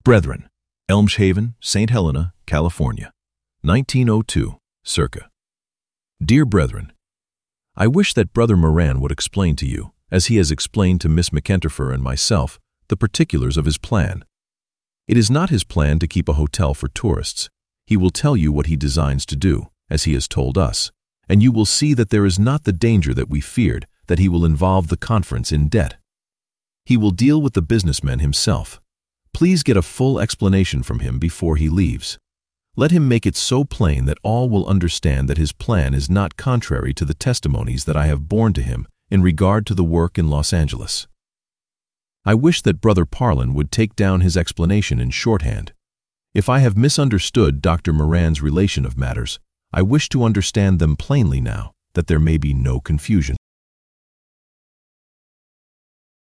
Brethren, Elmshaven, St. Helena, California, 1902, circa. Dear Brethren, I wish that Brother Moran would explain to you, as he has explained to Miss McEntrefer and myself, the particulars of his plan. It is not his plan to keep a hotel for tourists. He will tell you what he designs to do, as he has told us, and you will see that there is not the danger that we feared, that he will involve the conference in debt. He will deal with the businessmen himself. Please get a full explanation from him before he leaves. Let him make it so plain that all will understand that his plan is not contrary to the testimonies that I have borne to him in regard to the work in Los Angeles. I wish that Brother Parlin would take down his explanation in shorthand. If I have misunderstood Dr. Moran's relation of matters, I wish to understand them plainly now, that there may be no confusion.